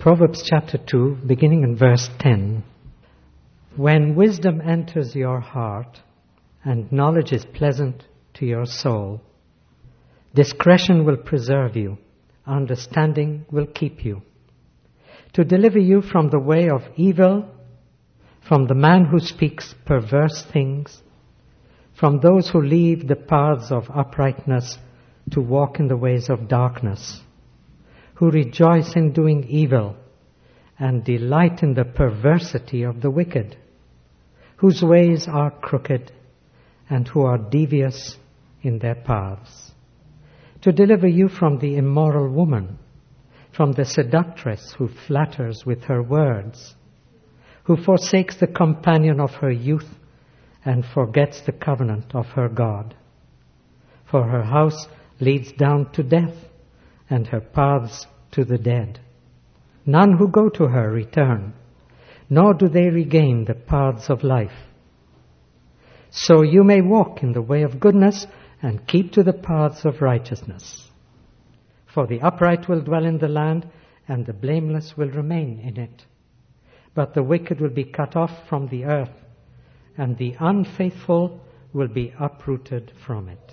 Proverbs chapter 2, beginning in verse 10. When wisdom enters your heart and knowledge is pleasant to your soul, discretion will preserve you, understanding will keep you, to deliver you from the way of evil, from the man who speaks perverse things, from those who leave the paths of uprightness to walk in the ways of darkness, who rejoice in doing evil and delight in the perversity of the wicked, whose ways are crooked and who are devious in their paths, to deliver you from the immoral woman, from the seductress who flatters with her words, who forsakes the companion of her youth and forgets the covenant of her God. For her house leads down to death, and her paths to the dead. None who go to her return, nor do they regain the paths of life. So you may walk in the way of goodness and keep to the paths of righteousness. For the upright will dwell in the land, and the blameless will remain in it. But the wicked will be cut off from the earth, and the unfaithful will be uprooted from it.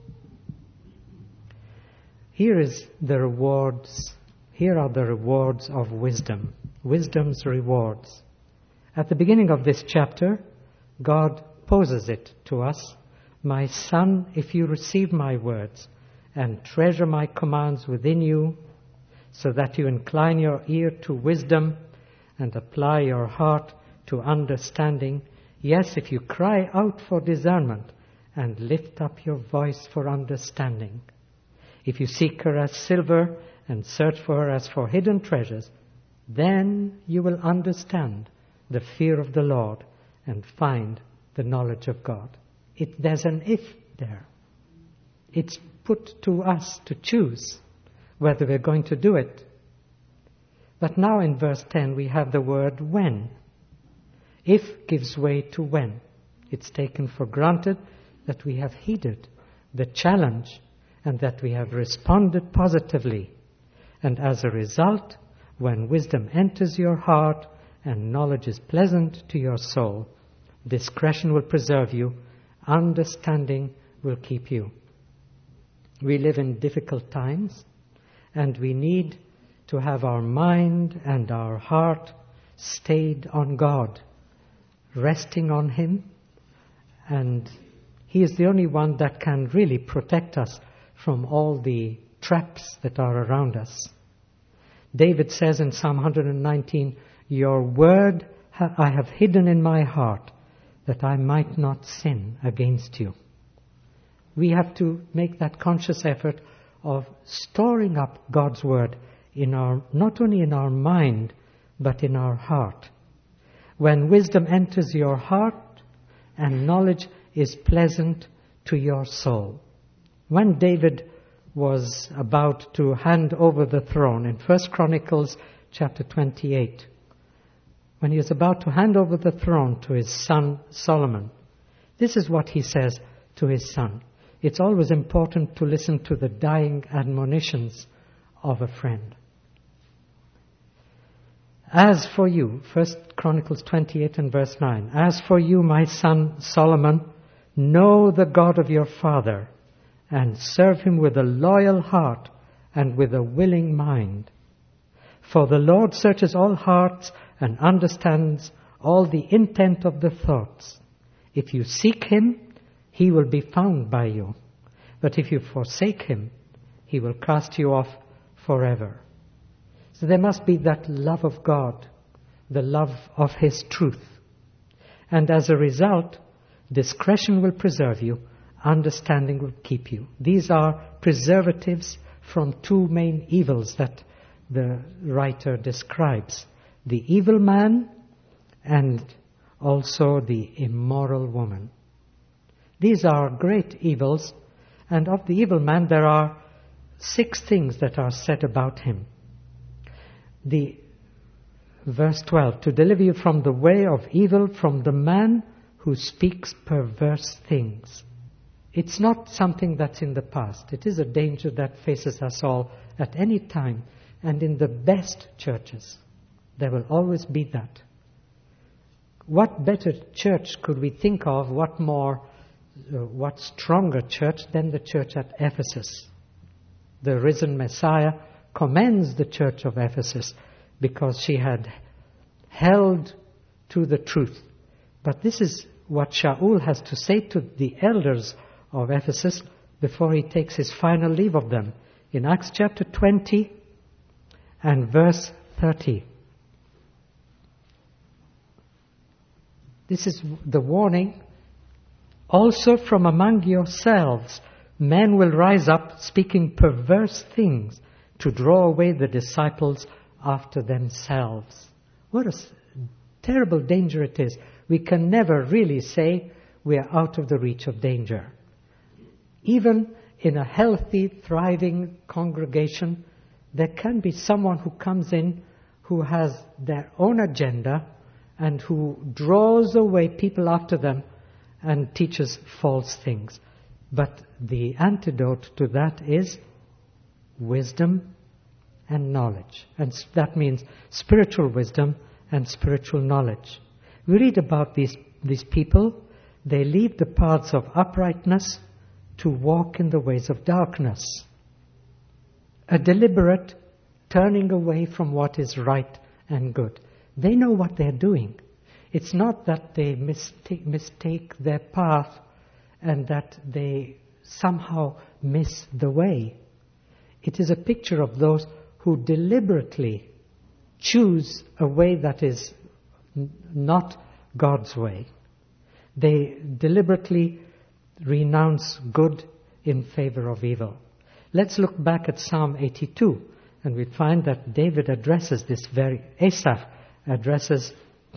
Here are the rewards of wisdom, wisdom's rewards. At the beginning of this chapter, God poses it to us. My son, if you receive my words and treasure my commands within you, so that you incline your ear to wisdom and apply your heart to understanding, yes, if you cry out for discernment and lift up your voice for understanding, if you seek her as silver and search for her as for hidden treasures, then you will understand the fear of the Lord and find the knowledge of God. There's an if there. It's put to us to choose whether we're going to do it. But now in verse 10 we have the word when. If gives way to when. It's taken for granted that we have heeded the challenge and that we have responded positively. And as a result, when wisdom enters your heart and knowledge is pleasant to your soul, discretion will preserve you, understanding will keep you. We live in difficult times, and we need to have our mind and our heart stayed on God, resting on Him, and He is the only one that can really protect us from all the traps that are around us. David says in Psalm 119, your word I have hidden in my heart, that I might not sin against you. We have to make that conscious effort of storing up God's word not only in our mind, but in our heart. When wisdom enters your heart and knowledge is pleasant to your soul. When David was about to hand over the throne in 1 Chronicles chapter 28, when he was about to hand over the throne to his son Solomon, this is what he says to his son. It's always important to listen to the dying admonitions of a friend. As for you, 1 Chronicles 28 and verse 9, as for you, my son Solomon, know the God of your father, and serve him with a loyal heart and with a willing mind. For the Lord searches all hearts and understands all the intent of the thoughts. If you seek him, he will be found by you. But if you forsake him, he will cast you off forever. So there must be that love of God, the love of his truth. And as a result, discretion will preserve you, understanding will keep you. These are preservatives from two main evils that the writer describes. The evil man and also the immoral woman. These are great evils, and of the evil man there are 6 things that are said about him. Verse 12, to deliver you from the way of evil, from the man who speaks perverse things. It's not something that's in the past. It is a danger that faces us all at any time and in the best churches. There will always be that. What better church could we think of, what stronger church than the church at Ephesus? The risen Messiah commends the church of Ephesus because she had held to the truth. But this is what Shaul has to say to the elders of Ephesus before he takes his final leave of them. In Acts chapter 20 and verse 30. This is the warning. Also from among yourselves, men will rise up speaking perverse things to draw away the disciples after themselves. What a terrible danger it is. We can never really say we are out of the reach of danger. Even in a healthy, thriving congregation, there can be someone who comes in who has their own agenda and who draws away people after them and teaches false things. But the antidote to that is wisdom and knowledge. And that means spiritual wisdom and spiritual knowledge. We read about these people. They leave the paths of uprightness to walk in the ways of darkness. A deliberate turning away from what is right and good. They know what they're doing. It's not that they mistake their path and that they somehow miss the way. It is a picture of those who deliberately choose a way that is not God's way. They deliberately renounce good in favor of evil. Let's look back at Psalm 82, and we find that David addresses Asaph addresses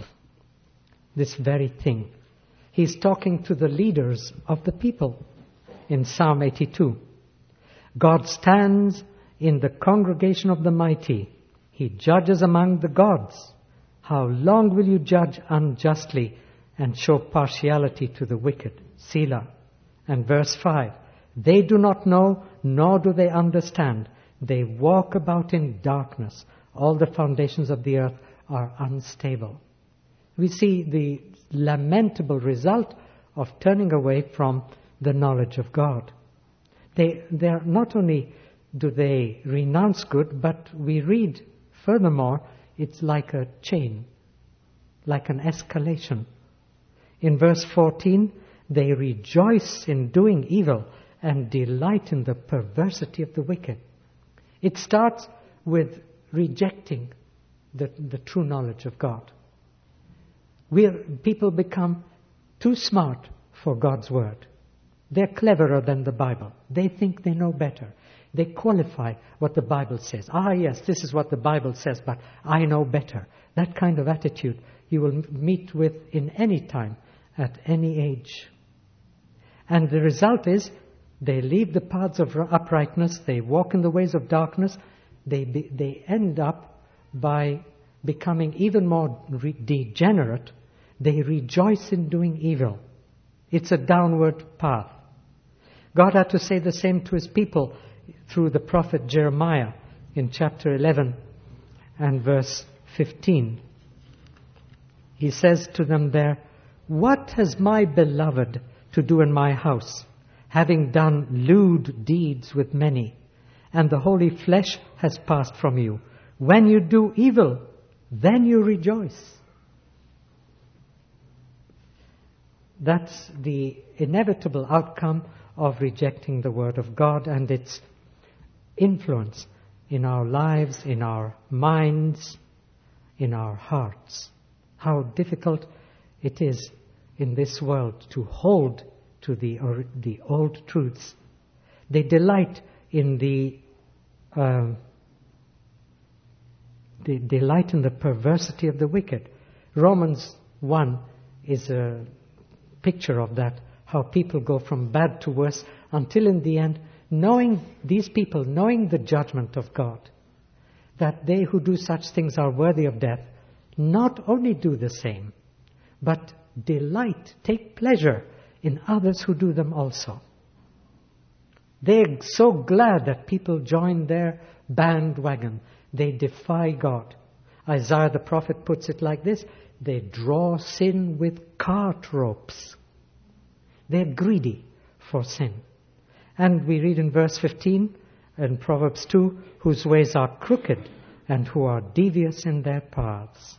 this very thing. He's talking to the leaders of the people in Psalm 82. God stands in the congregation of the mighty. He judges among the gods. How long will you judge unjustly and show partiality to the wicked? Selah. And verse 5. They do not know, nor do they understand. They walk about in darkness. All the foundations of the earth are unstable. We see the lamentable result of turning away from the knowledge of God. They are not only do they renounce good, but we read furthermore, it's like a chain, like an escalation. In verse 14, they rejoice in doing evil and delight in the perversity of the wicked. It starts with rejecting the true knowledge of God. People become too smart for God's word. They're cleverer than the Bible. They think they know better. They qualify what the Bible says. Yes, this is what the Bible says, but I know better. That kind of attitude you will meet with in any time, at any age. And the result is, they leave the paths of uprightness, they walk in the ways of darkness, they end up by becoming even more degenerate. They rejoice in doing evil. It's a downward path. God had to say the same to his people through the prophet Jeremiah in chapter 11 and verse 15. He says to them there, "What has my beloved to do in my house, having done lewd deeds with many, and the holy flesh has passed from you? When you do evil, then you rejoice." That's the inevitable outcome of rejecting the Word of God and its influence in our lives, in our minds, in our hearts. How difficult it is in this world to hold to the old truths. They delight in the perversity of the wicked. Romans 1 is a picture of that, how people go from bad to worse until in the end, knowing the judgment of God, that they who do such things are worthy of death, not only do the same, but delight, take pleasure in others who do them also. They're so glad that people join their bandwagon. They defy God. Isaiah the prophet puts it like this: they draw sin with cart ropes. They're greedy for sin. And we read in verse 15 in Proverbs 2, whose ways are crooked and who are devious in their paths.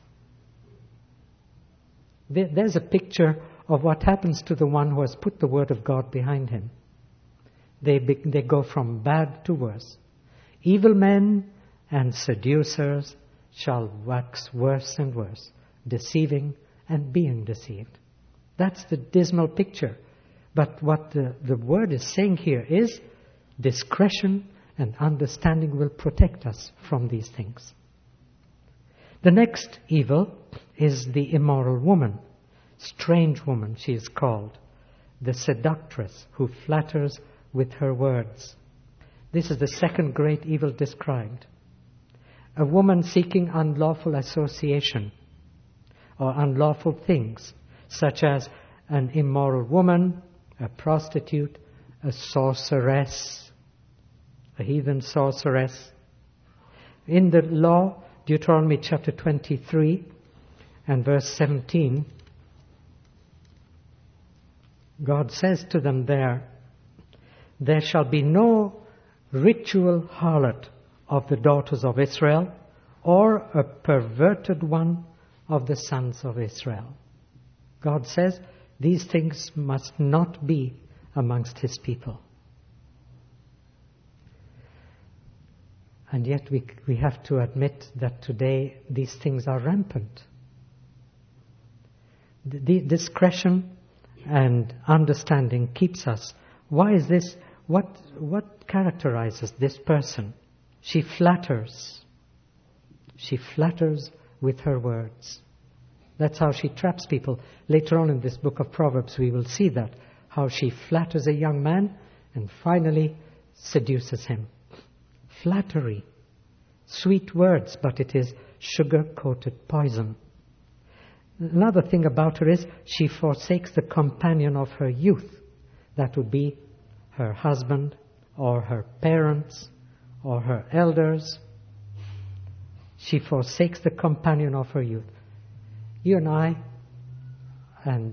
There's a picture of what happens to the one who has put the word of God behind him. They go from bad to worse. Evil men and seducers shall wax worse and worse, deceiving and being deceived. That's the dismal picture. But what the word is saying here is discretion and understanding will protect us from these things. The next evil is the immoral woman. Strange woman, she is called. The seductress who flatters with her words. This is the second great evil described. A woman seeking unlawful association or unlawful things, such as an immoral woman, a prostitute, a sorceress, a heathen sorceress. In the law, Deuteronomy chapter 23 and verse 17, God says to them there shall be no ritual harlot of the daughters of Israel, or a perverted one of the sons of Israel. God says these things must not be amongst His people. And yet we have to admit that today these things are rampant. The discretion and understanding keeps us. Why is this? What characterizes this person? She flatters. She flatters with her words. That's how she traps people. Later on in this book of Proverbs we will see that. How she flatters a young man and finally seduces him. Flattery. Sweet words, but it is sugar-coated poison. Another thing about her is she forsakes the companion of her youth. That would be her husband or her parents or her elders. She forsakes the companion of her youth. You and I, and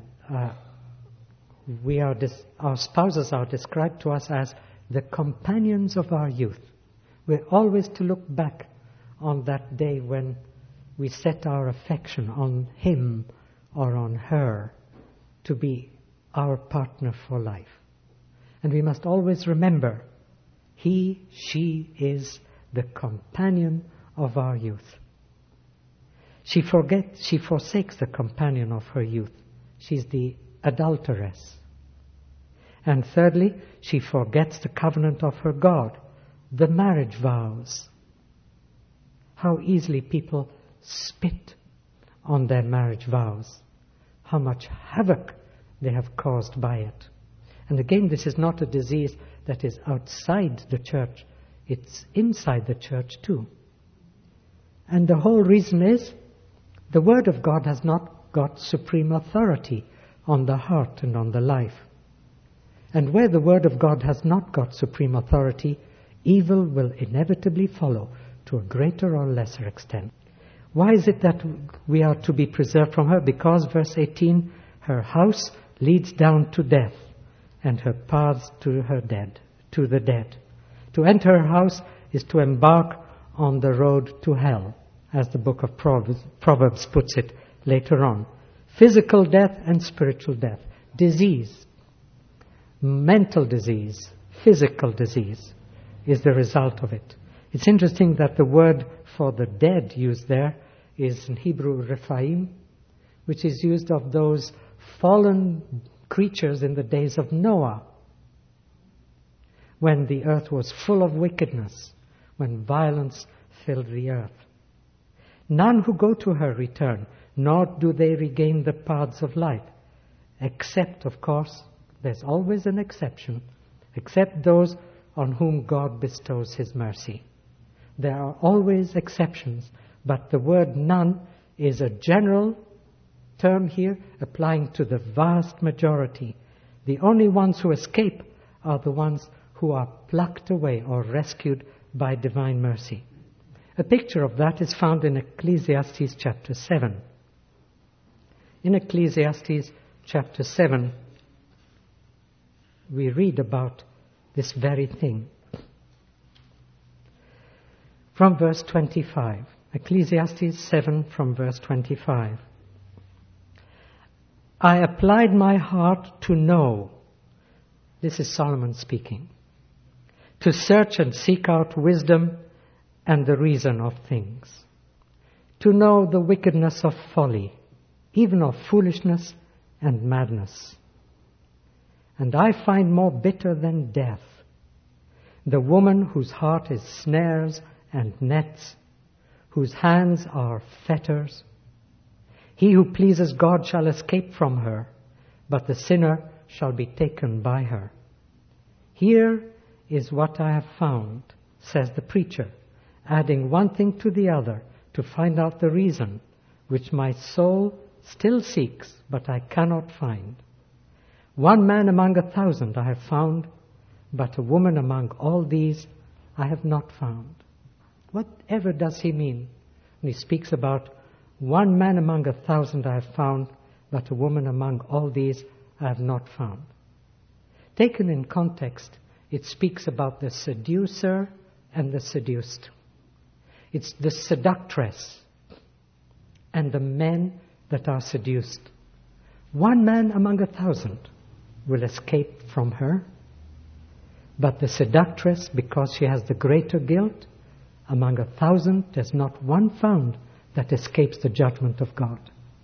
our spouses are described to us as the companions of our youth. We're always to look back on that day when we set our affection on him or on her to be our partner for life. And we must always remember, she is the companion of our youth. She forsakes the companion of her youth. She's the adulteress. And thirdly, she forgets the covenant of her God, the marriage vows. How easily people spit on their marriage vows. How much havoc they have caused by it. And again, this is not a disease that is outside the church. It's inside the church too. And the whole reason is the Word of God has not got supreme authority on the heart and on the life. And where the Word of God has not got supreme authority, evil will inevitably follow to a greater or lesser extent. Why is it that we are to be preserved from her? Because, verse 18, her house leads down to death, and her paths to the dead. To enter her house is to embark on the road to hell, as the book of Proverbs puts it later on. Physical death and spiritual death. Disease, mental disease, physical disease is the result of it. It's interesting that the word for the dead used there is in Hebrew Rephaim, which is used of those fallen creatures in the days of Noah, when the earth was full of wickedness, when violence filled the earth. None who go to her return, nor do they regain the paths of life, except, of course, there's always an exception, except those on whom God bestows His mercy. There are always exceptions, but the word none is a general term here applying to the vast majority. The only ones who escape are the ones who are plucked away or rescued by divine mercy. A picture of that is found in Ecclesiastes chapter 7. In Ecclesiastes chapter 7, we read about this very thing. From verse 25. Ecclesiastes 7 from verse 25. I applied my heart to know. This is Solomon speaking. To search and seek out wisdom and the reason of things. To know the wickedness of folly, even of foolishness and madness. And I find more bitter than death the woman whose heart is snares and nets, whose hands are fetters. He who pleases God shall escape from her, but the sinner shall be taken by her. Here is what I have found, says the preacher, adding one thing to the other to find out the reason, which my soul still seeks, but I cannot find. One man among 1,000 I have found, but a woman among all these I have not found. Whatever does he mean when he speaks about one man among 1,000 I have found, but a woman among all these I have not found? Taken in context, it speaks about the seducer and the seduced. It's the seductress and the men that are seduced. One man among 1,000 will escape from her, but the seductress, because she has the greater guilt, among 1,000 there's not one found that escapes the judgment of God.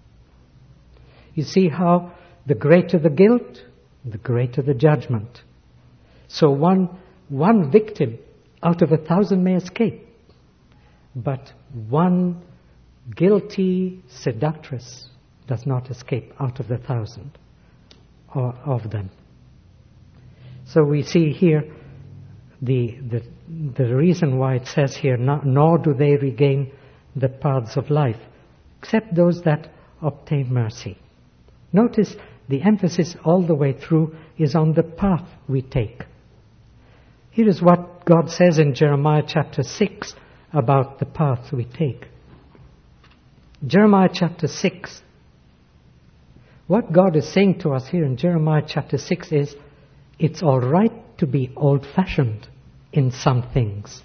You see how the greater the guilt, the greater the judgment. So one victim out of 1,000 may escape, but one guilty seductress does not escape out of the 1,000 of them. So we see here the reason why it says here, nor do they regain the paths of life, except those that obtain mercy. Notice the emphasis all the way through is on the path we take. Here is what God says in Jeremiah chapter 6 about the path we take. Jeremiah chapter 6. What God is saying to us here in Jeremiah chapter 6 is, it's all right to be old-fashioned in some things.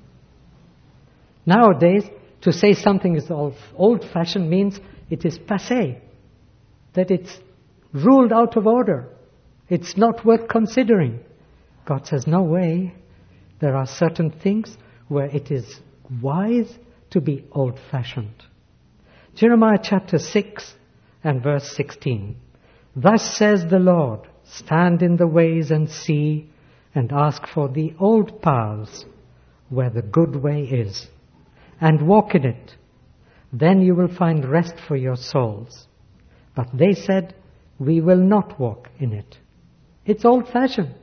Nowadays, to say something is old-fashioned means it is passé, that it's ruled out of order. It's not worth considering. God says, no way. There are certain things where it is wise to be old-fashioned. Jeremiah chapter 6 and verse 16. Thus says the Lord, stand in the ways and see, and ask for the old paths where the good way is, and walk in it. Then you will find rest for your souls. But they said, we will not walk in it. It's old-fashioned.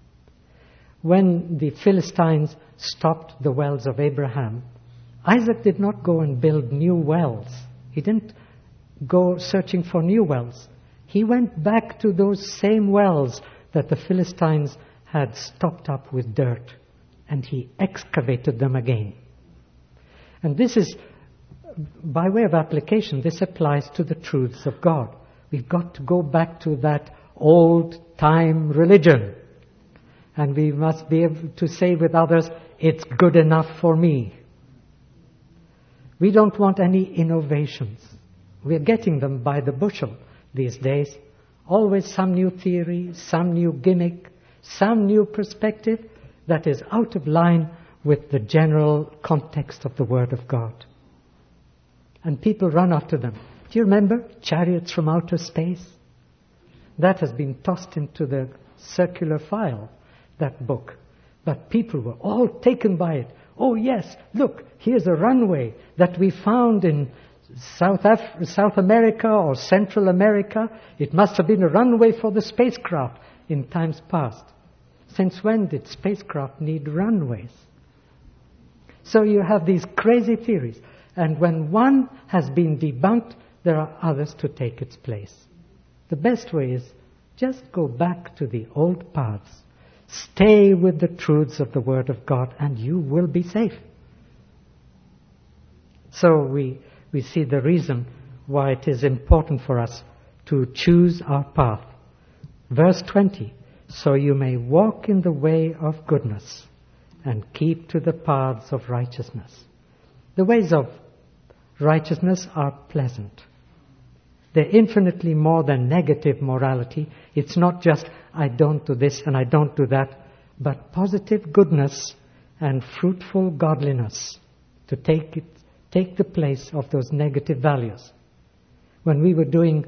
When the Philistines stopped the wells of Abraham, Isaac did not go and build new wells. He didn't go searching for new wells. He went back to those same wells that the Philistines had stopped up with dirt, and he excavated them again. And this is, by way of application, this applies to the truths of God. We've got to go back to that old-time religion. And we must be able to say with others, it's good enough for me. We don't want any innovations. We're getting them by the bushel these days. Always some new theory, some new gimmick, some new perspective that is out of line with the general context of the Word of God. And people run after them. Do you remember Chariots from Outer Space? That has been tossed into the circular file, that book. But people were all taken by it. Oh yes, look, here's a runway that we found in South America or Central America. It must have been a runway for the spacecraft in times past. Since when did spacecraft need runways? So you have these crazy theories. And when one has been debunked, there are others to take its place. The best way is just go back to the old paths. Stay with the truths of the Word of God and you will be safe. So we see the reason why it is important for us to choose our path. Verse 20, so you may walk in the way of goodness and keep to the paths of righteousness. The ways of righteousness are pleasant. They're infinitely more than negative morality. It's not just, I don't do this and I don't do that, but positive goodness and fruitful godliness to take the place of those negative values. When we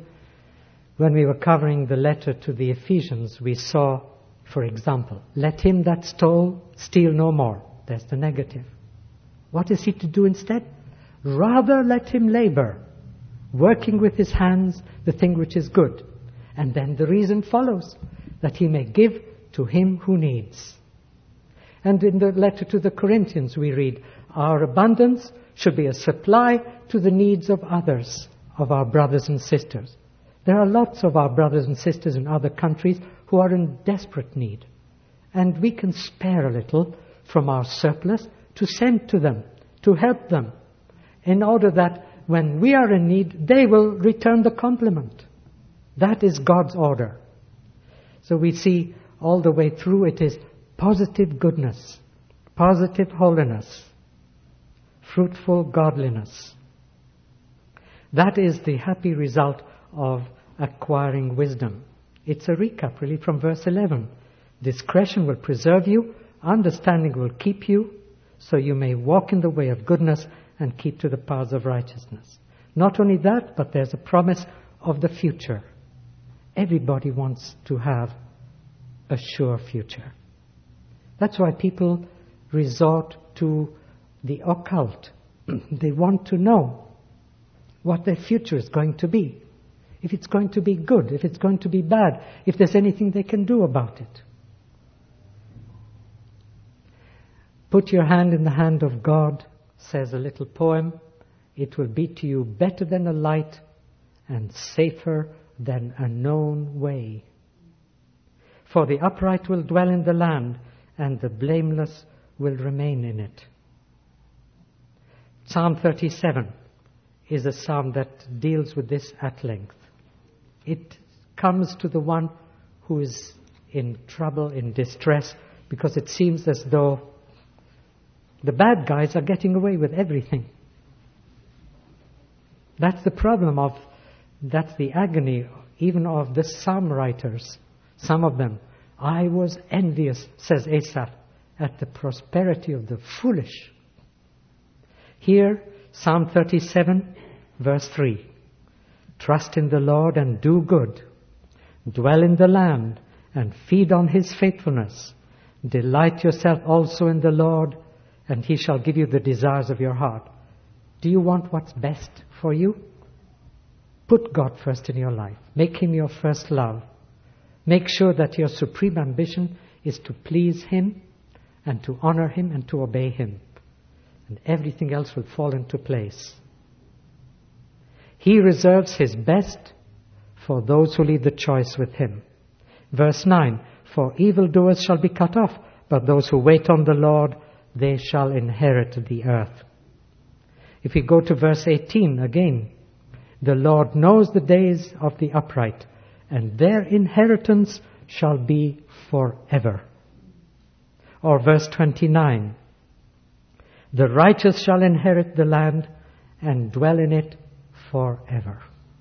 were covering the letter to the Ephesians, we saw, for example, let him that stole steal no more. There's the negative. What is he to do instead? Rather let him labor, working with his hands the thing which is good. And then the reason follows, that he may give to him who needs. And in the letter to the Corinthians we read, our abundance should be a supply to the needs of others, of our brothers and sisters. There are lots of our brothers and sisters in other countries who are in desperate need. And we can spare a little from our surplus to send to them, to help them, in order that when we are in need, they will return the compliment. That is God's order. So we see all the way through it is positive goodness, positive holiness, fruitful godliness. That is the happy result of acquiring wisdom. It's a recap really from verse 11. Discretion will preserve you, understanding will keep you, so you may walk in the way of goodness and keep to the paths of righteousness. Not only that, but there's a promise of the future. Everybody wants to have a sure future. That's why people resort to the occult. They want to know what their future is going to be. If it's going to be good, if it's going to be bad, if there's anything they can do about it. Put your hand in the hand of God, says a little poem. It will be to you better than a light and safer than a known way. For the upright will dwell in the land, and the blameless will remain in it. Psalm 37 is a psalm that deals with this at length. It comes to the one who is in trouble, in distress, because it seems as though the bad guys are getting away with everything. That's the problem that's the agony even of the psalm writers. Some of them. I was envious, says Asaph, at the prosperity of the foolish. Here, Psalm 37, verse 3. Trust in the Lord and do good. Dwell in the land and feed on His faithfulness. Delight yourself also in the Lord, and He shall give you the desires of your heart. Do you want what's best for you? Put God first in your life. Make Him your first love. Make sure that your supreme ambition is to please Him and to honor Him and to obey Him. And everything else will fall into place. He reserves His best for those who leave the choice with Him. Verse 9, for evildoers shall be cut off, but those who wait on the Lord, they shall inherit the earth. If we go to verse 18 again, the Lord knows the days of the upright, and their inheritance shall be forever. Or verse 29, the righteous shall inherit the land and dwell in it forever.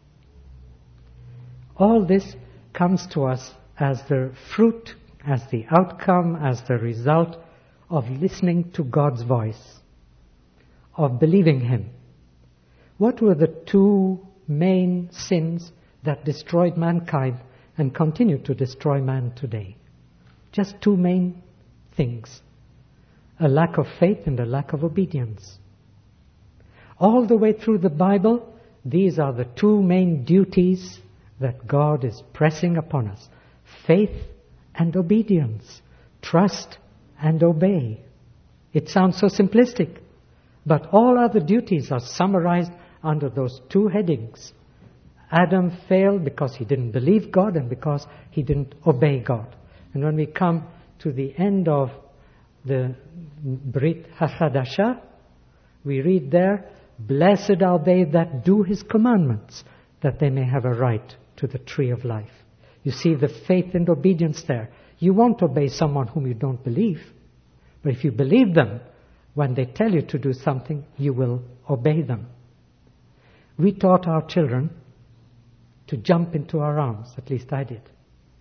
All this comes to us as the fruit, as the outcome, as the result of listening to God's voice, of believing Him. What were the two main sins that destroyed mankind and continue to destroy man today? Just two main things. A lack of faith and a lack of obedience. All the way through the Bible, these are the two main duties that God is pressing upon us. Faith and obedience. Trust and obey. It sounds so simplistic, but all other duties are summarized under those two headings. Adam failed because he didn't believe God and because he didn't obey God. And when we come to the end of the Brit HaChadashah, we read there blessed are they that do his commandments, that they may have a right to the tree of life. You see the faith and obedience there. You won't obey someone whom you don't believe. But if you believe them, when they tell you to do something, you will obey them. We taught our children to jump into our arms. At least I did.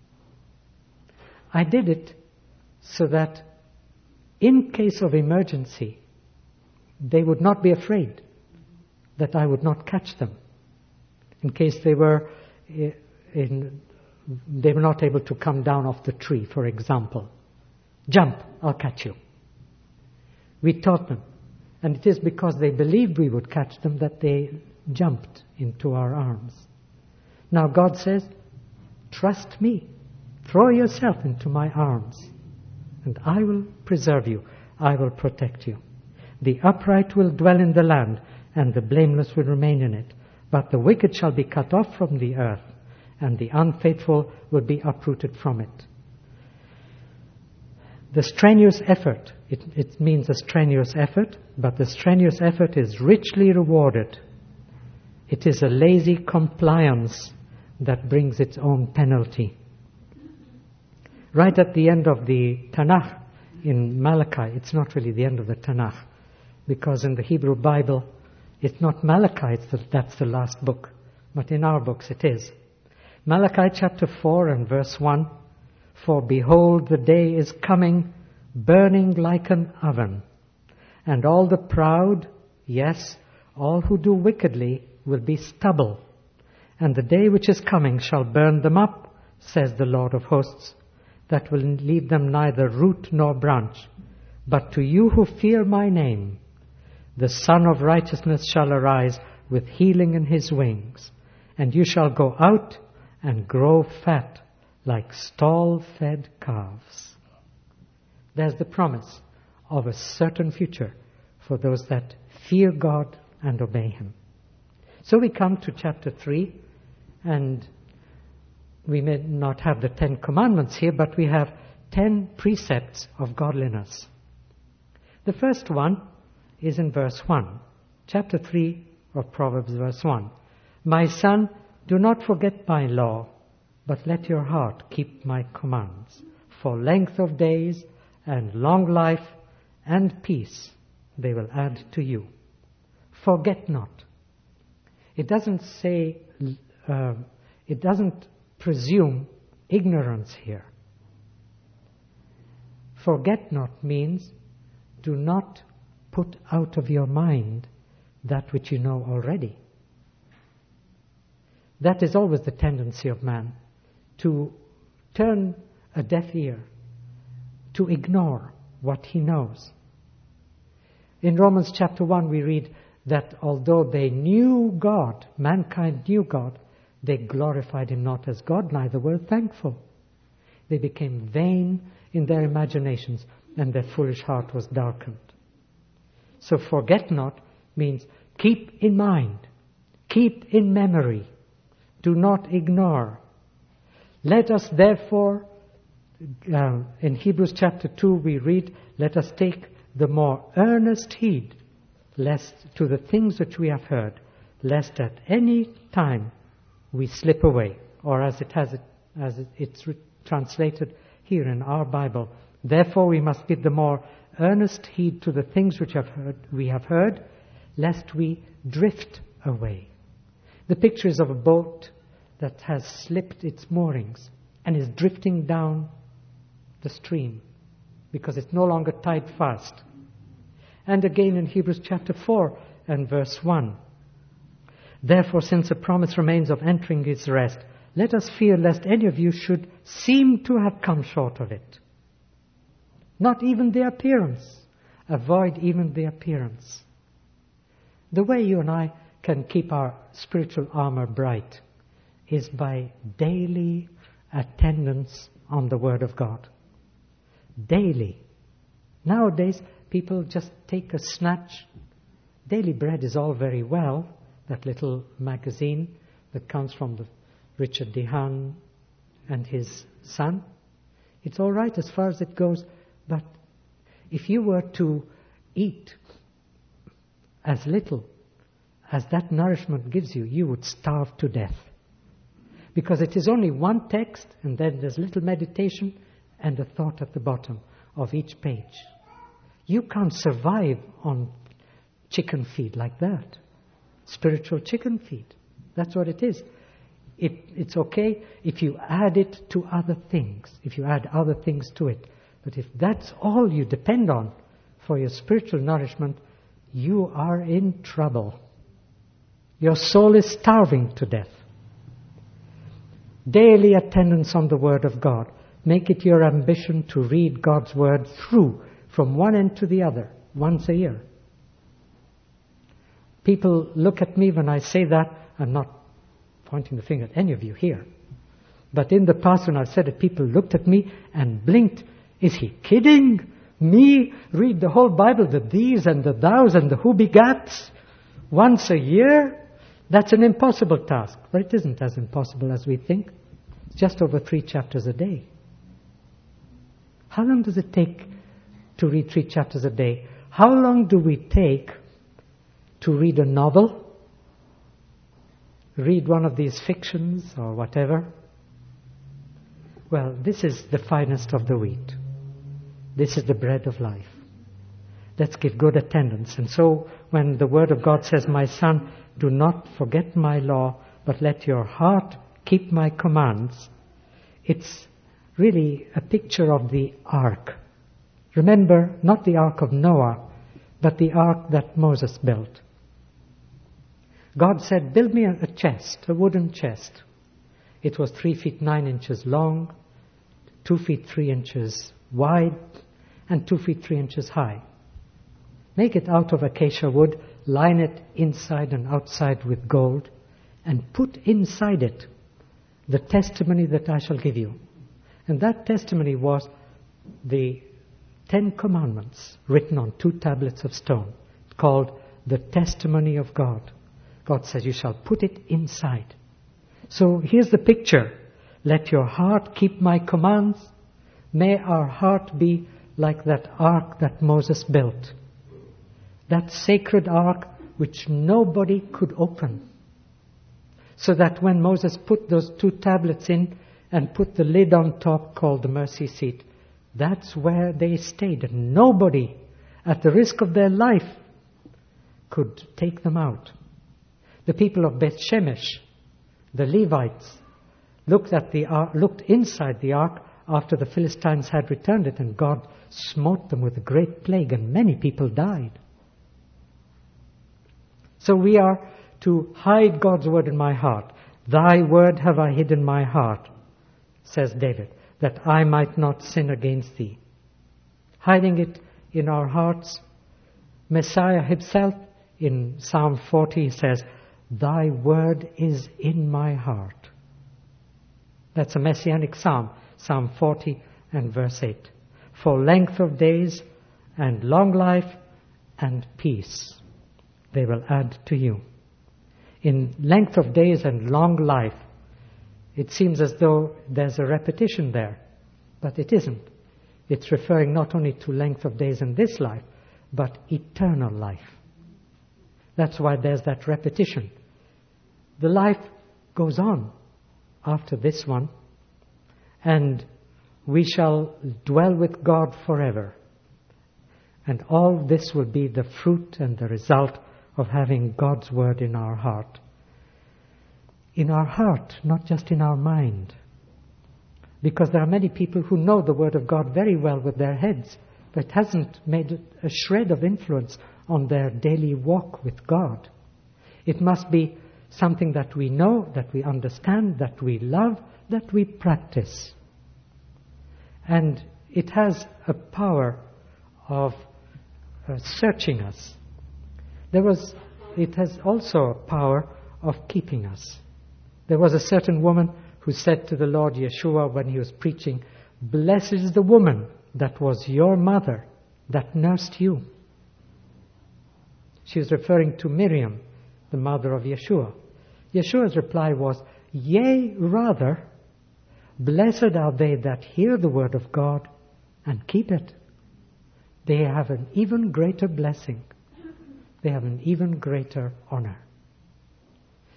I did it so that in case of emergency, they would not be afraid that I would not catch them. In case they were not able to come down off the tree, for example. Jump, I'll catch you. We taught them. And it is because they believed we would catch them that they jumped into our arms. Now God says, trust me. Throw yourself into my arms, and I will preserve you. I will protect you. The upright will dwell in the land, and the blameless will remain in it. But the wicked shall be cut off from the earth, and the unfaithful will be uprooted from it. The strenuous effort, it means a strenuous effort, but the strenuous effort is richly rewarded. It is a lazy compliance that brings its own penalty. Right at the end of the Tanakh in Malachi, it's not really the end of the Tanakh, because in the Hebrew Bible, it's not Malachi, that's the last book, but in our books it is. Malachi chapter 4 and verse 1, for behold, the day is coming, burning like an oven, and all the proud, yes, all who do wickedly, will be stubble. And the day which is coming shall burn them up, says the Lord of hosts, that will leave them neither root nor branch. But to you who fear my name, the Son of Righteousness shall arise with healing in his wings, and you shall go out and grow fat like stall-fed calves. There's the promise of a certain future for those that fear God and obey him. So we come to chapter 3, and we may not have the 10 commandments here, but we have 10 precepts of godliness. The first one is in verse 1. Chapter 3 of Proverbs, verse 1. My son, do not forget my law, but let your heart keep my commands. For length of days and long life and peace they will add to you. Forget not. It doesn't say, it doesn't presume ignorance here. Forget not means do not put out of your mind that which you know already. That is always the tendency of man, to turn a deaf ear, to ignore what he knows. In Romans chapter 1 we read that although they knew God, mankind knew God, they glorified him not as God, neither were thankful. They became vain in their imaginations, and their foolish heart was darkened. So forget not means keep in mind, keep in memory, do not ignore. Let us therefore, in Hebrews chapter 2 we read, let us take the more earnest heed lest to the things which we have heard, lest at any time we slip away, or as it's translated here in our Bible. Therefore we must give the more earnest heed to the things which we have heard, lest we drift away. The picture is of a boat that has slipped its moorings and is drifting down the stream because it's no longer tied fast. And again in Hebrews chapter 4 and verse 1. Therefore, since a promise remains of entering his rest, let us fear lest any of you should seem to have come short of it. Not even the appearance. Avoid even the appearance. The way you and I can keep our spiritual armor bright is by daily attendance on the Word of God. Daily. Nowadays, people just take a snatch. Daily Bread is all very well, that little magazine that comes from Richard Dehan and his son. It's all right as far as it goes, but if you were to eat as little as that nourishment gives you, you would starve to death. Because it is only one text, and then there's little meditation and a thought at the bottom of each page. You can't survive on chicken feed like that. Spiritual chicken feed. That's what it is. It's okay if you add it to other things, if you add other things to it. But if that's all you depend on for your spiritual nourishment, you are in trouble. Your soul is starving to death. Daily attendance on the Word of God. Make it your ambition to read God's Word through, from one end to the other, once a year. People look at me when I say that. I'm not pointing the finger at any of you here. But in the past when I've said it, people looked at me and blinked. Is he kidding? Me? Read the whole Bible, the these and the thous and the who begats once a year? That's an impossible task. But it isn't as impossible as we think. It's just over 3 chapters a day. How long does it take to read 3 chapters a day? How long do we take to read a novel? Read one of these fictions or whatever? Well, this is the finest of the wheat. This is the bread of life. Let's give good attendance. And so when the Word of God says, my son, do not forget my law, but let your heart keep my commands, it's really a picture of the ark. Remember, not the ark of Noah, but the ark that Moses built. God said, build me a chest, a wooden chest. It was 3 feet 9 inches long, 2 feet 3 inches wide, and 2 feet 3 inches high. Make it out of acacia wood, line it inside and outside with gold, and put inside it the testimony that I shall give you. And that testimony was the 10 Commandments written on 2 tablets of stone, called the testimony of God. God says, you shall put it inside. So here's the picture. Let your heart keep my commands. May our heart be like that ark that Moses built. That sacred ark which nobody could open. So that when Moses put those 2 tablets in and put the lid on top called the mercy seat, that's where they stayed. And nobody, at the risk of their life, could take them out. The people of Beth Shemesh, the Levites, looked inside the ark after the Philistines had returned it, and God smote them with a great plague, and many people died. So we are to hide God's word in my heart. Thy word have I hid in my heart, says David, that I might not sin against thee. Hiding it in our hearts. Messiah himself in Psalm 40 says, thy word is in my heart. That's a messianic psalm, Psalm 40 and verse 8. For length of days and long life and peace they will add to you. In length of days and long life, it seems as though there's a repetition there, but it isn't. It's referring not only to length of days in this life, but eternal life. That's why there's that repetition. The life goes on after this one, and we shall dwell with God forever. And all this will be the fruit and the result of having God's word in our heart. In our heart, not just in our mind. Because there are many people who know the word of God very well with their heads, but it hasn't made a shred of influence on their daily walk with God. It must be something that we know, that we understand, that we love, that we practice. And it has a power of searching us. It has also a power of keeping us. There was a certain woman who said to the Lord Yeshua when he was preaching, blessed is the woman that was your mother, that nursed you. She was referring to Miriam, the mother of Yeshua. Yeshua's reply was, yea, rather, blessed are they that hear the word of God and keep it. They have an even greater blessing. They have an even greater honor.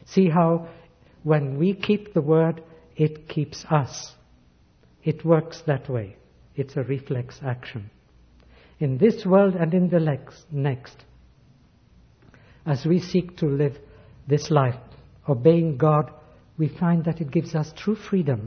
See how when we keep the word, it keeps us. It works that way. It's a reflex action. In this world and in the next, as we seek to live this life, obeying God, we find that it gives us true freedom.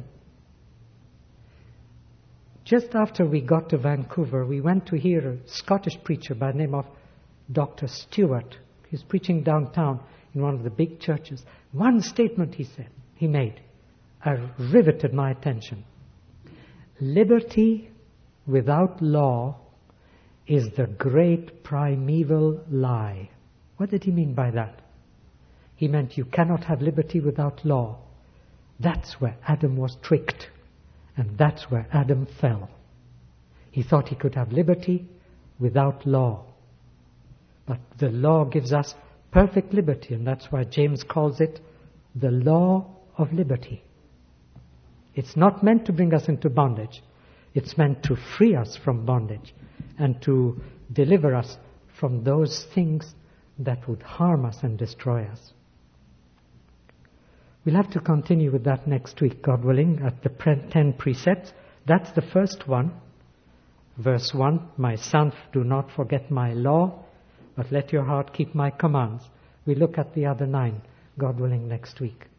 Just after we got to Vancouver, we went to hear a Scottish preacher by the name of Dr. Stewart. He was preaching downtown in one of the big churches. One statement he made, riveted my attention. Liberty without law is the great primeval lie. What did he mean by that? He meant you cannot have liberty without law. That's where Adam was tricked. And that's where Adam fell. He thought he could have liberty without law. But the law gives us perfect liberty, and that's why James calls it the law of liberty. It's not meant to bring us into bondage. It's meant to free us from bondage and to deliver us from those things that would harm us and destroy us. We'll have to continue with that next week, God willing, at the 10 precepts. That's the first one. Verse 1, my son, do not forget my law, but let your heart keep my commands. We look at the other 9, God willing, next week.